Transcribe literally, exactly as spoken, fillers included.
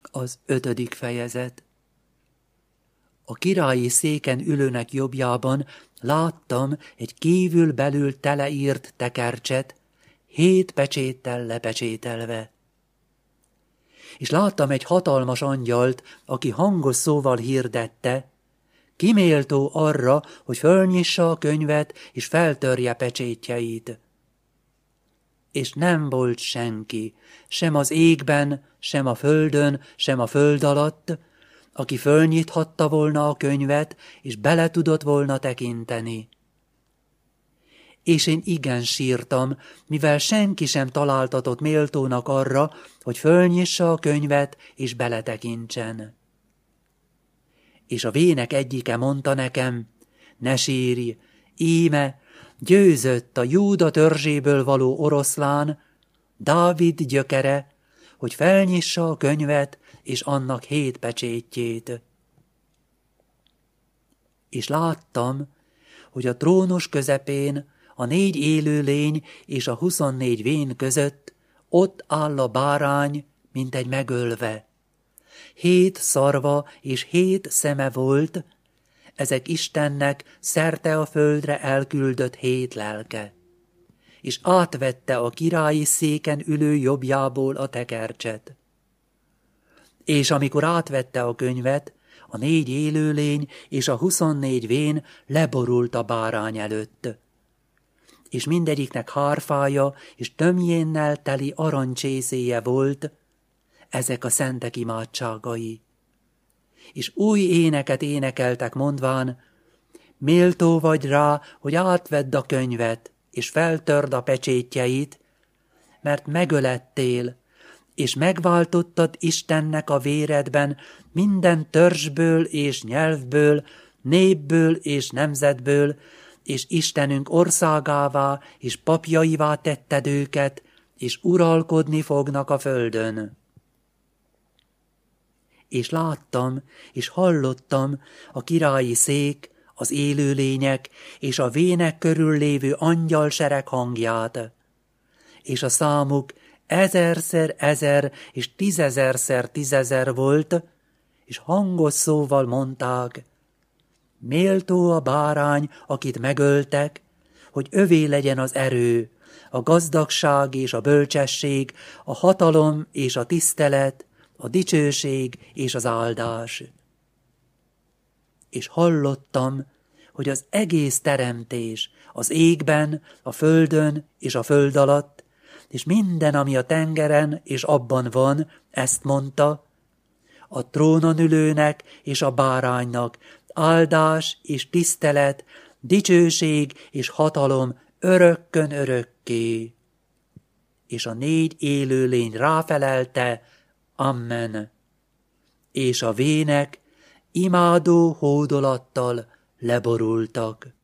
Az ötödik fejezet. A királyi széken ülőnek jobbjában láttam egy kívül-belül teleírt tekercset, hét pecséttel lepecsételve. És láttam egy hatalmas angyalt, aki hangos szóval hirdette, ki méltó arra, hogy fölnyissa a könyvet és feltörje pecsétjeit. És nem volt senki, sem az égben, sem a földön, sem a föld alatt, aki fölnyithatta volna a könyvet, és bele tudott volna tekinteni. És én igen sírtam, mivel senki sem találtatott méltónak arra, hogy fölnyissa a könyvet, és beletekintsen. És a vének egyike mondta nekem, ne sírj, íme, győzött a Júda törzséből való oroszlán, Dávid gyökere, hogy felnyissa a könyvet és annak hét pecsétjét. És láttam, hogy a trónus közepén a négy élőlény és a huszonnégy vén között ott áll a bárány, mint egy megölve. Hét szarva és hét szeme volt, ezek Istennek szerte a földre elküldött hét lelke. És átvette a királyi széken ülő jobbjából a tekercset. És amikor átvette a könyvet, a négy élőlény és a huszonnégy vén leborult a bárány előtt. És mindegyiknek hárfája és tömjénnel teli arancsészéje volt, ezek a szentek imádságai. És új éneket énekeltek mondván, méltó vagy rá, hogy átvedd a könyvet, és feltörd a pecsétjeit, mert megölettél, és megváltottad Istennek a véredben minden törzsből és nyelvből, népből és nemzetből, és Istenünk országává és papjaivá tetted őket, és uralkodni fognak a földön. És láttam, és hallottam a királyi szék, az élőlények és a vének körül lévő angyalsereg hangját, és a számuk ezerszer ezer és tízezerszer tízezer volt, és hangos szóval mondták, méltó a bárány, akit megöltek, hogy övé legyen az erő, a gazdagság és a bölcsesség, a hatalom és a tisztelet, a dicsőség és az áldás. És hallottam, hogy az egész teremtés, az égben, a földön és a föld alatt, és minden, ami a tengeren és abban van, ezt mondta, a trónon ülőnek és a báránynak áldás és tisztelet, dicsőség és hatalom örökkön örökké. És a négy élőlény ráfelelte, amen. És a vének imádó hódolattal leborultak.